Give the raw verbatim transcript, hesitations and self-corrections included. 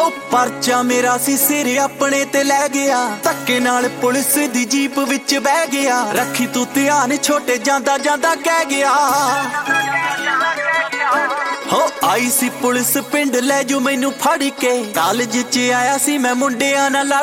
ਹੋ ਪਰਚਾ ਮੇਰਾ ਸੀ ਸਿਰ ਆਪਣੇ ਤੇ ਲੈ ਗਿਆ, ਧੱਕੇ ਨਾਲ ਪੁਲਿਸ ਦੀ ਜੀਪ ਵਿੱਚ ਬਹਿ ਗਿਆ। ਰੱਖੀ ਤੂੰ ਧਿਆਨ ਛੋਟੇ ਜਾਂਦਾ ਜਾਂਦਾ ਕਹਿ ਗਿਆ। ਹੋ ਆਈ ਸੀ ਪੁਲਿਸ ਪਿੰਡ ਲੈ ਜੂ ਮੈਨੂੰ ਫੜ ਕੇ, ਕਾਲਜ ਚ ਆਇਆ ਸੀ ਮੈਂ ਮੁੰਡਿਆਂ ਨਾਲ